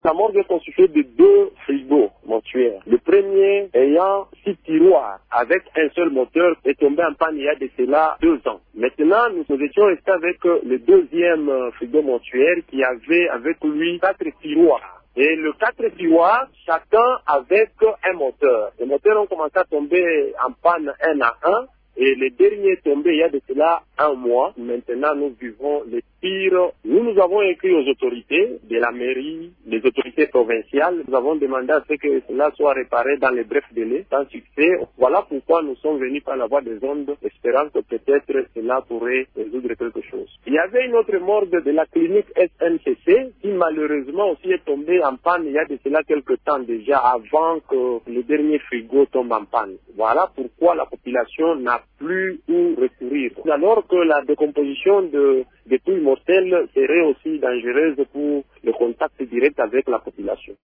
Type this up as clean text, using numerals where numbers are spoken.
La morgue est constituée de 2 frigos mortuaires. Le premier ayant 6 tiroirs avec un seul moteur est tombé en panne il y a de cela 2 ans. Maintenant, nous étions restés avec le deuxième frigo mortuaire qui avait avec lui 4 tiroirs. Et le 4 tiroirs, chacun avec un moteur. Les moteurs ont commencé à tomber en panne un à un. Et les derniers tombés il y a de cela 1 mois. Maintenant, nous vivons les pires. Nous avons écrit aux autorités de la mairie, les autorités provinciales. Nous avons demandé à ce que cela soit réparé dans les brefs délais, sans succès. Voilà pourquoi nous sommes venus par la voie des ondes, espérant que peut-être cela pourrait résoudre quelque chose. Il y avait une autre morgue de la clinique SNCC qui malheureusement aussi est tombée en panne il y a de cela quelque temps déjà, avant que le dernier frigo tombe en panne. Voilà pourquoi la population n'a plus où recourir. Alors que la décomposition de dépouilles mortelles serait aussi dangereuse pour le contact direct avec la population.